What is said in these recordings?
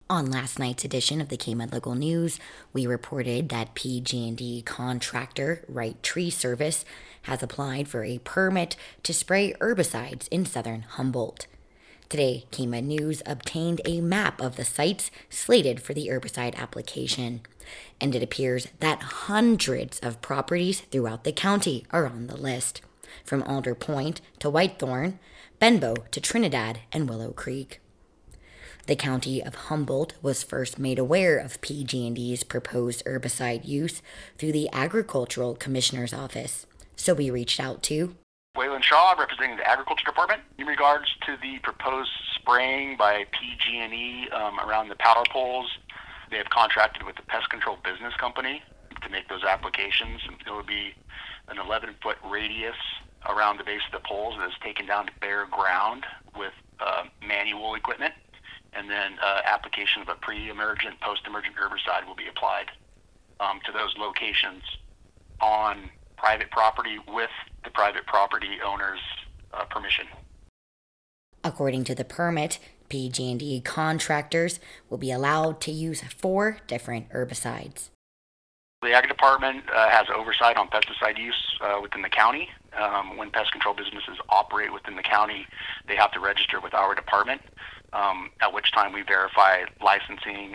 On last night's edition of the KMUD Local News, we reported that PG&E contractor Right Tree Service has applied for a permit to spray herbicides in southern Humboldt. Today, KMUD News obtained a map of the sites slated for the herbicide application, and it appears that hundreds of properties throughout the county are on the list, from Alder Point to Whitethorn, Benbow to Trinidad and Willow Creek. The county of Humboldt was first made aware of PG&E's proposed herbicide use through the Agricultural Commissioner's Office, so we reached out to Waylon Shaw, representing the Agriculture Department, in regards to the proposed spraying by PG&E around the power poles. They have contracted with the Pest Control Business Company to make those applications. It would be an 11-foot radius around the base of the poles that is taken down to bare ground with manual equipment. And then application of a pre-emergent, post-emergent herbicide will be applied to those locations on private property with the private property owner's permission. According to the permit, PG&E contractors will be allowed to use 4 different herbicides. The Ag Department has oversight on pesticide use within the county. When pest control businesses operate within the county, they have to register with our department, at which time we verify licensing,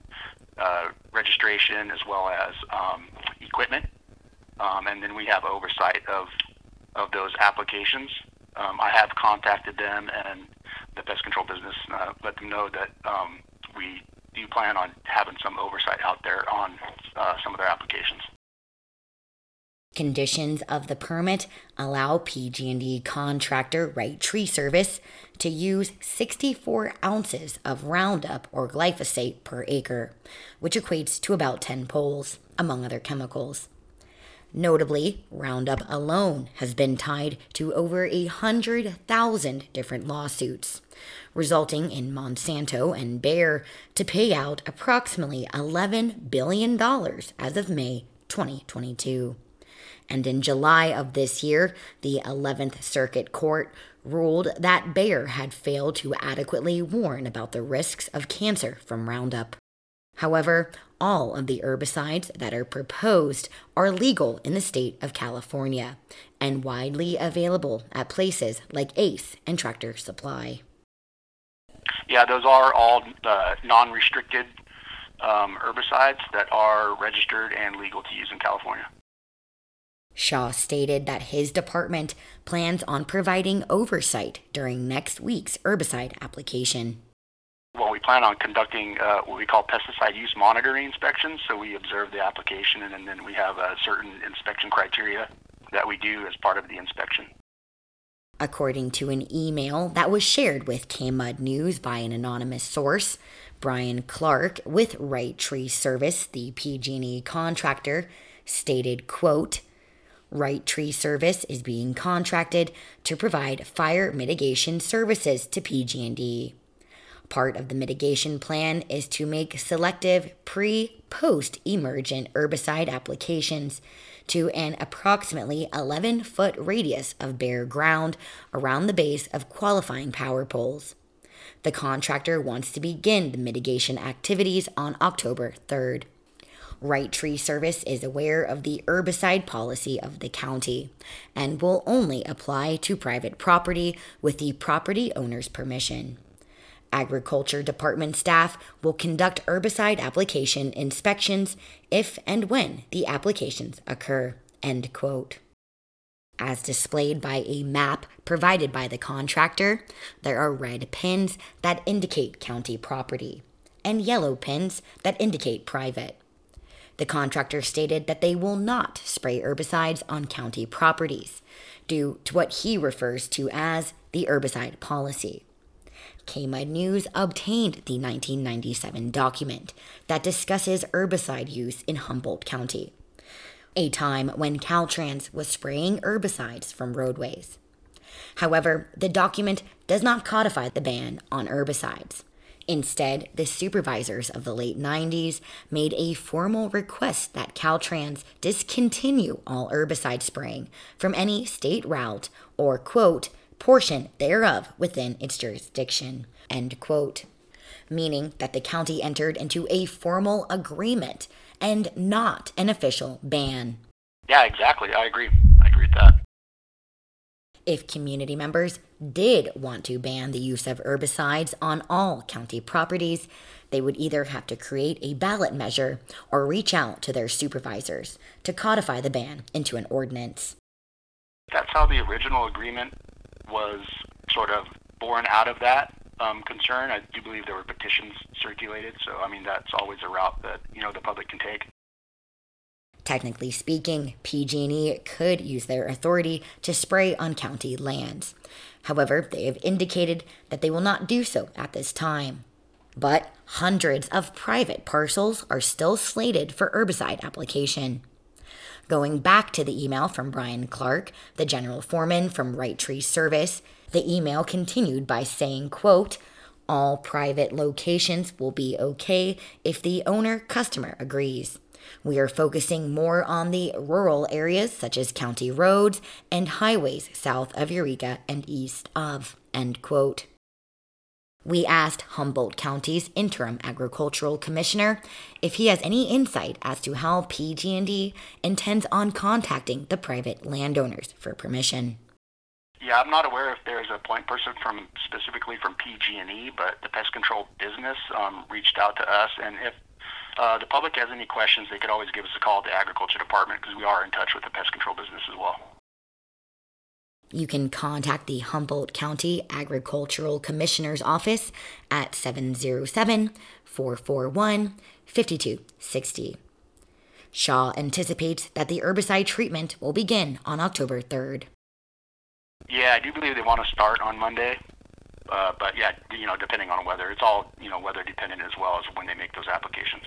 registration, as well as equipment. And then we have oversight of those applications. I have contacted them and the pest control business, let them know that we do plan on having some oversight out there on some of their applications. Conditions of the permit allow PG&E contractor Right Tree Service to use 64 ounces of Roundup or glyphosate per acre, which equates to about 10 poles, among other chemicals. Notably, Roundup alone has been tied to over 100,000 different lawsuits, resulting in Monsanto and Bayer to pay out approximately $11 billion as of May 2022. And in July of this year, the 11th Circuit Court ruled that Bayer had failed to adequately warn about the risks of cancer from Roundup. However, all of the herbicides that are proposed are legal in the state of California and widely available at places like Ace and Tractor Supply. Yeah, those are all non-restricted herbicides that are registered and legal to use in California. Shaw stated that his department plans on providing oversight during next week's herbicide application. Well, we plan on conducting what we call pesticide use monitoring inspections. So we observe the application, and then we have certain inspection criteria that we do as part of the inspection. According to an email that was shared with KMUD News by an anonymous source, Brian Clark with Right Tree Service, the PG&E contractor, stated, quote, Right Tree Service is being contracted to provide fire mitigation services to PG&E. Part of the mitigation plan is to make selective pre-post-emergent herbicide applications to an approximately 11-foot radius of bare ground around the base of qualifying power poles. The contractor wants to begin the mitigation activities on October 3rd. Right Tree Service is aware of the herbicide policy of the county and will only apply to private property with the property owner's permission. Agriculture Department staff will conduct herbicide application inspections if and when the applications occur, end quote. As displayed by a map provided by the contractor, there are red pins that indicate county property and yellow pins that indicate private. The contractor stated that they will not spray herbicides on county properties due to what he refers to as the herbicide policy. KMUD News obtained the 1997 document that discusses herbicide use in Humboldt County, a time when Caltrans was spraying herbicides from roadways. However, the document does not codify the ban on herbicides. Instead, the supervisors of the late 90s made a formal request that Caltrans discontinue all herbicide spraying from any state route or, quote, portion thereof within its jurisdiction, end quote. meaning that the county entered into a formal agreement and not an official ban. Yeah, exactly. I agree. I agree with that. If community members did want to ban the use of herbicides on all county properties, they would either have to create a ballot measure or reach out to their supervisors to codify the ban into an ordinance. That's how the original agreement was sort of born out of that concern. I do believe there were petitions circulated, so I mean that's always a route that the public can take. Technically speaking, PG&E could use their authority to spray on county lands. However, they have indicated that they will not do so at this time. But hundreds of private parcels are still slated for herbicide application. Going back to the email from Brian Clark, the general foreman from Right Tree Service, the email continued by saying, quote, "All private locations will be okay if the owner-customer agrees. We are focusing more on the rural areas such as county roads and highways south of Eureka and east of," end quote. We asked Humboldt County's interim agricultural commissioner if he has any insight as to how PG&E intends on contacting the private landowners for permission. Yeah, I'm not aware if there's a point person specifically from PG&E, but the pest control business reached out to us, and if the public has any questions, they could always give us a call at the agriculture department because we are in touch with the pest control business as well. You can contact the Humboldt County Agricultural Commissioner's Office at 707-441-5260. Shaw anticipates that the herbicide treatment will begin on October 3rd. Yeah, I do believe they want to start on Monday, but yeah, depending on weather. It's all, weather dependent as well as when they make those applications.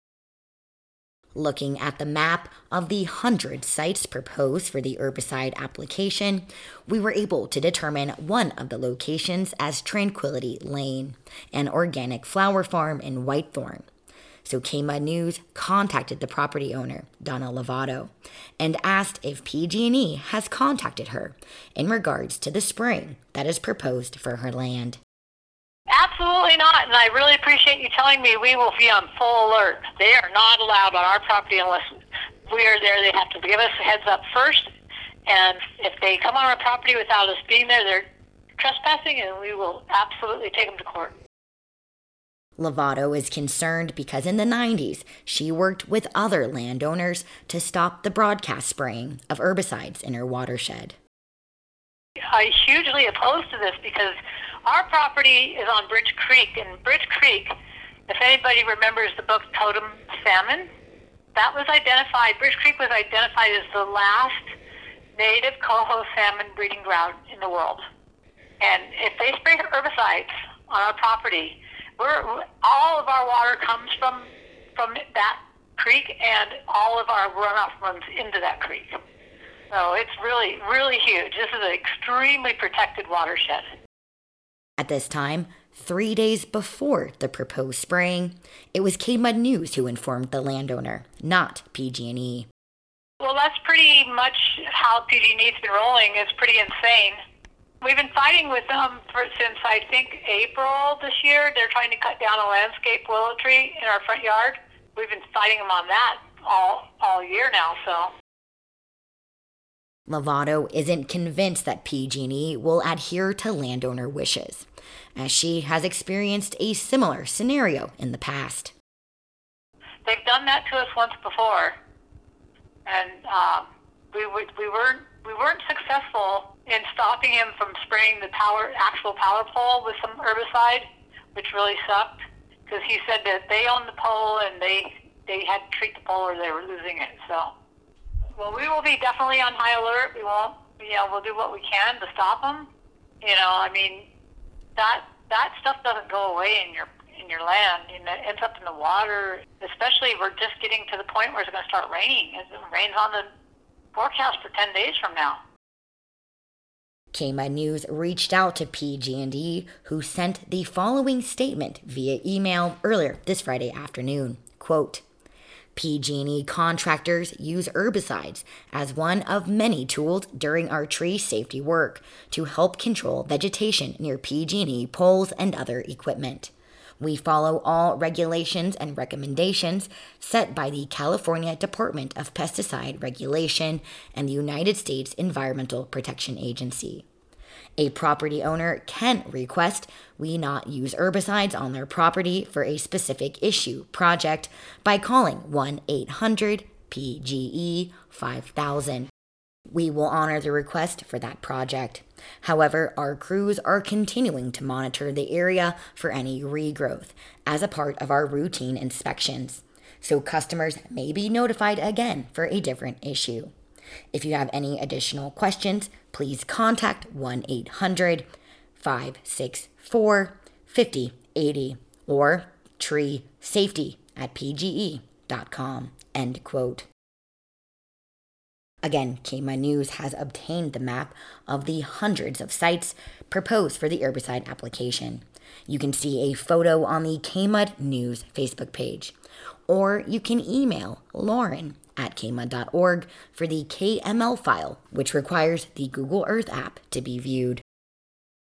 Looking at the map of the 100 sites proposed for the herbicide application, we were able to determine one of the locations as Tranquility Lane, an organic flower farm in Whitethorn. So KMUD News contacted the property owner, Donna Lovato, and asked if PG&E has contacted her in regards to the spraying that is proposed for her land. Absolutely not, and I really appreciate you telling me. We will be on full alert. They are not allowed on our property unless we are there. They have to give us a heads up first, and if they come on our property without us being there, they're trespassing, and we will absolutely take them to court. Lovato is concerned because in the 90s, she worked with other landowners to stop the broadcast spraying of herbicides in her watershed. I'm hugely opposed to this because our property is on Bridge Creek, and Bridge Creek, if anybody remembers the book Totem Salmon, that was identified, Bridge Creek was identified as the last native coho salmon breeding ground in the world. And if they spray herbicides on our property, all of our water comes from that creek, and all of our runoff runs into that creek. So it's really, really huge. This is an extremely protected watershed. At this time, 3 days before the proposed spraying, it was KMUD News who informed the landowner, not PG&E. Well, that's pretty much how PG&E's been rolling. It's pretty insane. We've been fighting with them since, I think, April this year. They're trying to cut down a landscape willow tree in our front yard. We've been fighting them on that all year now, so. Lovato isn't convinced that PG&E will adhere to landowner wishes, as she has experienced a similar scenario in the past. They've done that to us once before, and we weren't successful in stopping him from spraying the actual power pole with some herbicide, which really sucked, because he said that they owned the pole and they had to treat the pole or they were losing it. So, well, we will be definitely on high alert. We won't, we'll do what we can to stop them. I mean, that stuff doesn't go away in your land. It ends up in the water. Especially, we're just getting to the point where it's going to start raining. It rains on the forecast for 10 days from now. KMUD News reached out to PG&E, who sent the following statement via email earlier this Friday afternoon. Quote, "PG&E contractors use herbicides as one of many tools during our tree safety work to help control vegetation near PG&E poles and other equipment. We follow all regulations and recommendations set by the California Department of Pesticide Regulation and the United States Environmental Protection Agency. A property owner can request we not use herbicides on their property for a specific issue project by calling 1-800-PGE-5000. We will honor the request for that project. However, our crews are continuing to monitor the area for any regrowth as a part of our routine inspections, so customers may be notified again for a different issue. If you have any additional questions, please contact 1-800-564-5080 or treesafety@pge.com. End quote. Again, KMUD News has obtained the map of the hundreds of sites proposed for the herbicide application. You can see a photo on the KMUD News Facebook page, or you can email lauren@kmud.org for the KML file, which requires the Google Earth app to be viewed.